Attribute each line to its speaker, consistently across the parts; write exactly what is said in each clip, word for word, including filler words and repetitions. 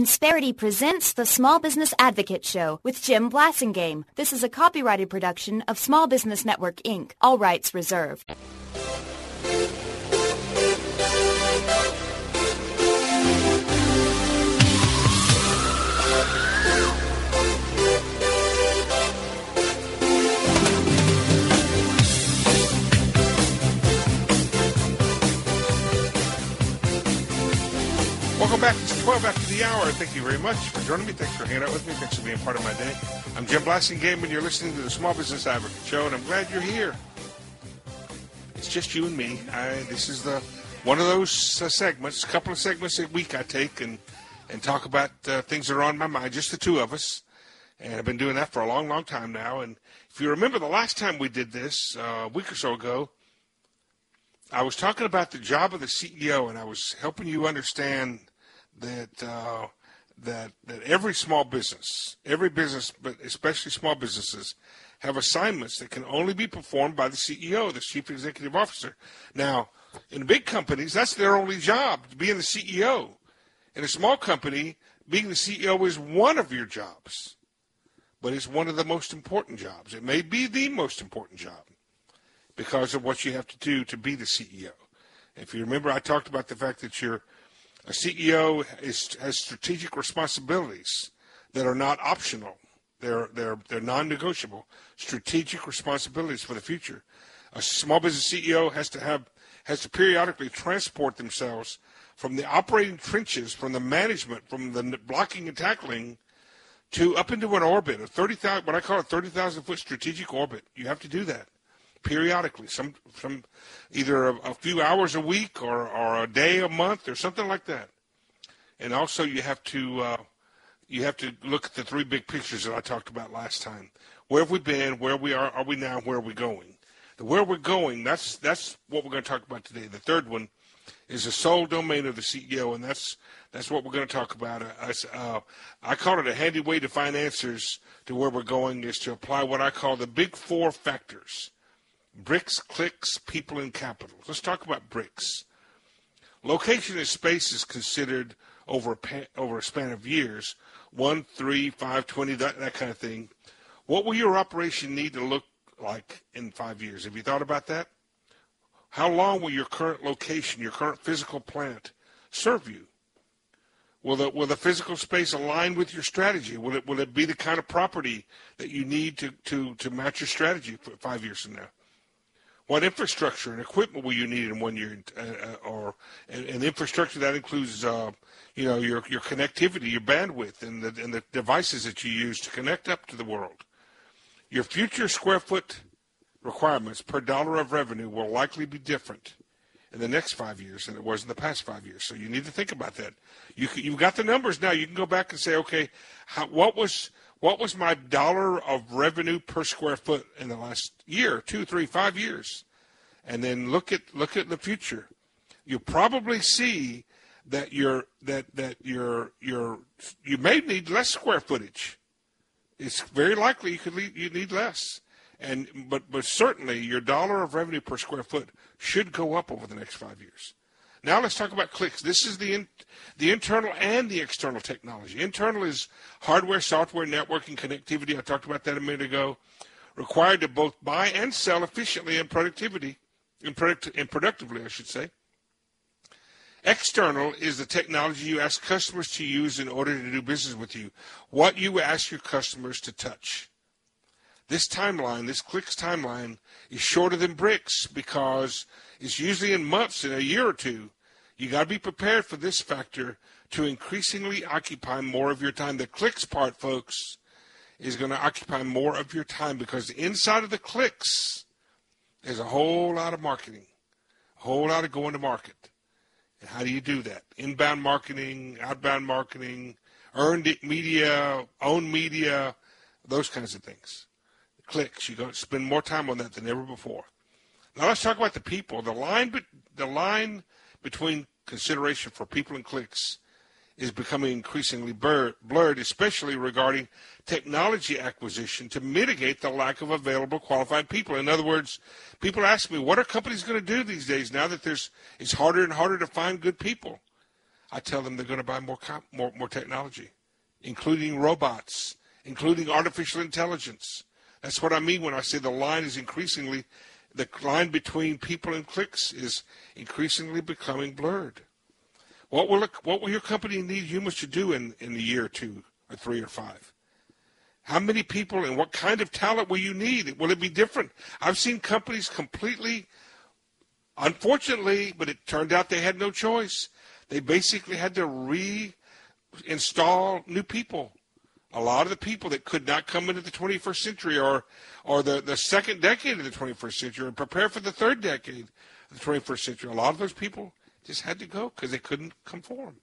Speaker 1: Insperity presents the Small Business Advocate Show with Jim Blasingame. This is a copyrighted production of Small Business Network, Incorporated. All rights reserved.
Speaker 2: Welcome back. It's twelve after the hour. Thank you very much for joining me. Thanks for hanging out with me. Thanks for being part of my day. I'm Jim Blasingame, and you're listening to the Small Business Advocate Show, and I'm glad you're here. It's just you and me. I, this is the one of those uh, segments, a couple of segments a week I take and, and talk about uh, things that are on my mind, just the two of us. And I've been doing that for a long, long time now. And if you remember the last time we did this, uh, a week or so ago, I was talking about the job of the C E O, and I was helping you understand that uh, that that every small business, every business, but especially small businesses, have assignments that can only be performed by the C E O, the Chief Executive Officer. Now, in big companies, that's their only job, being the C E O. In a small company, being the C E O is one of your jobs, but it's one of the most important jobs. It may be the most important job because of what you have to do to be the C E O. If you remember, I talked about the fact that you're A C E O is, has strategic responsibilities that are not optional. They're, they're, they're non-negotiable. Strategic responsibilities for the future. A small business C E O has to have has to periodically transport themselves from the operating trenches, from the management, from the blocking and tackling, to up into an orbit, a thirty thousand, what I call a thirty thousand foot strategic orbit. You have to do that periodically, some some either a, a few hours a week or, or a day a month or something like that. And also you have to uh, you have to look at the three big pictures that I talked about last time. Where have we been? Where we are? Are we now? Where are we going? The where we're going. That's that's what we're going to talk about today. The third one is the sole domain of the C E O, and that's that's what we're going to talk about. Uh, uh, I call it a handy way to find answers to where we're going is to apply what I call the big four factors. Bricks, clicks, people, and capital. Let's talk about bricks. Location and space is considered over a, pa- over a span of years, one, three, five, twenty, that, that kind of thing. What will your operation need to look like in five years? Have you thought about that? How long will your current location, your current physical plant, serve you? Will the, will the physical space align with your strategy? Will it, will it be the kind of property that you need to, to, to match your strategy for five years from now? What infrastructure and equipment will you need in one year, uh, or and, and infrastructure that includes, uh, you know, your your connectivity, your bandwidth, and the and the devices that you use to connect up to the world. Your future square foot requirements per dollar of revenue will likely be different in the next five years than it was in the past five years. So you need to think about that. You can, you've got the numbers now. You can go back and say, okay, how, what was What was my dollar of revenue per square foot in the last year, two, three, five years? And then look at look at the future. You'll probably see that you're that that you're you're you may need less square footage. It's very likely you could need, you need less. And but but certainly your dollar of revenue per square foot should go up over the next five years. Now let's talk about clicks. This is the in, the internal and the external technology. Internal is hardware, software, networking, connectivity. I talked about that a minute ago. Required to both buy and sell efficiently and productivity, and, product, and productively, I should say. External is the technology you ask customers to use in order to do business with you. What you ask your customers to touch. This timeline, this clicks timeline, is shorter than bricks because it's usually in months, in a year or two. You got to be prepared for this factor to increasingly occupy more of your time. The clicks part, folks, is going to occupy more of your time because inside of the clicks is a whole lot of marketing, a whole lot of going to market. And how do you do that? Inbound marketing, outbound marketing, earned media, owned media, those kinds of things. Clicks. You're going to spend more time on that than ever before. Now let's talk about the people. The line, be, the line between consideration for people and clicks is becoming increasingly blurred, blurred, especially regarding technology acquisition to mitigate the lack of available qualified people. In other words, people ask me, what are companies going to do these days now that there's it's harder and harder to find good people? I tell them they're going to buy more, comp- more, more technology, including robots, including artificial intelligence. That's what I mean when I say the line is increasingly, the line between people and clicks is increasingly becoming blurred. What will, it, what will your company need humans to do in, in a year or two or three or five? How many people and what kind of talent will you need? Will it be different? I've seen companies completely, unfortunately, but it turned out they had no choice. They basically had to reinstall new people. A lot of the people that could not come into the twenty-first century or or the, the second decade of the twenty-first century and prepare for the third decade of the twenty-first century, a lot of those people just had to go because they couldn't conform.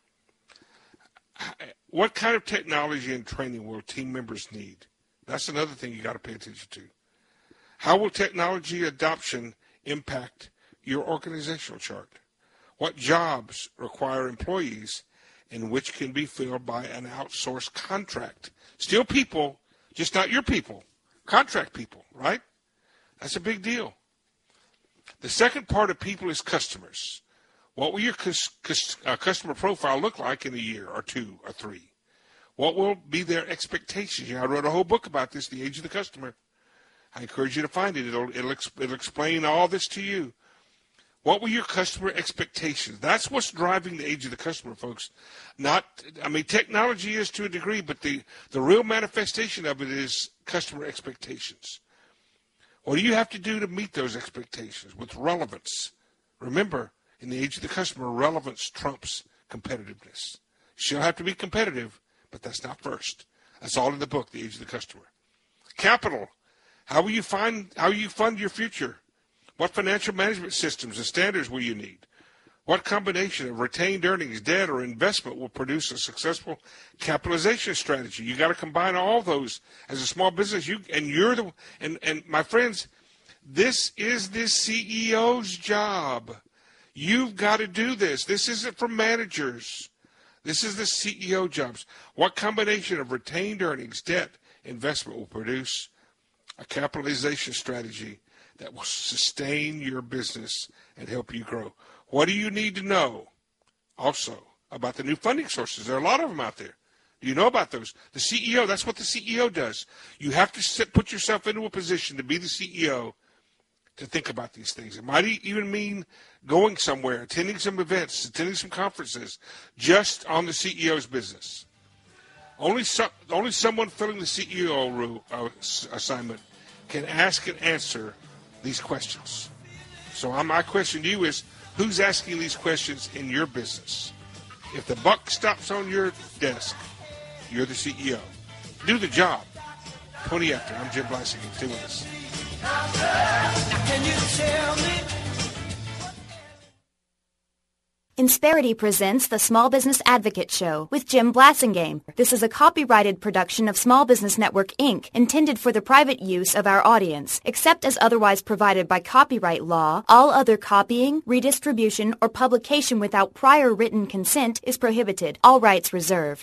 Speaker 2: What kind of technology and training will team members need? That's another thing you got to pay attention to. How will technology adoption impact your organizational chart? What jobs require employees and which can be filled by an outsourced contract? Still people, just not your people, contract people, right? That's a big deal. The second part of people is customers. What will your customer profile look like in a year or two or three? What will be their expectations? You know, I wrote a whole book about this, The Age of the Customer. I encourage you to find it. It'll, it'll, it'll explain all this to you. What were your customer expectations? That's what's driving the age of the customer, folks. Not, I mean, technology is to a degree, but the, the real manifestation of it is customer expectations. What do you have to do to meet those expectations with relevance? Remember, in the age of the customer, relevance trumps competitiveness. You still have to be competitive, but that's not first. That's all in the book, The Age of the Customer. Capital. How will you find, how will you fund your future? What financial management systems and standards will you need? What combination of retained earnings, debt, or investment will produce a successful capitalization strategy? You got to combine all those as a small business. You and you're the and and my friends, this is the C E O's job. You've got to do this. This isn't for managers. This is the C E O jobs. What combination of retained earnings, debt, investment will produce a capitalization strategy that will sustain your business and help you grow? What do you need to know also about the new funding sources? There are a lot of them out there. Do you know about those? The C E O, that's what the C E O does. You have to sit, put yourself into a position to be the C E O to think about these things. It might even mean going somewhere, attending some events, attending some conferences, just on the C E O's business. Only, so, only someone filling the C E O role, uh, assignment can ask and answer these questions. So my question to you is, who's asking these questions in your business? If the buck stops on your desk, you're the C E O. Do the job. twenty after. I'm Jim Blasingame. Stay with us.
Speaker 3: Can you tell me?
Speaker 1: Insperity presents the Small Business Advocate Show with Jim Blasingame. This is a copyrighted production of Small Business Network, Incorporated, intended for the private use of our audience. Except as otherwise provided by copyright law, all other copying, redistribution, or publication without prior written consent is prohibited. All rights reserved.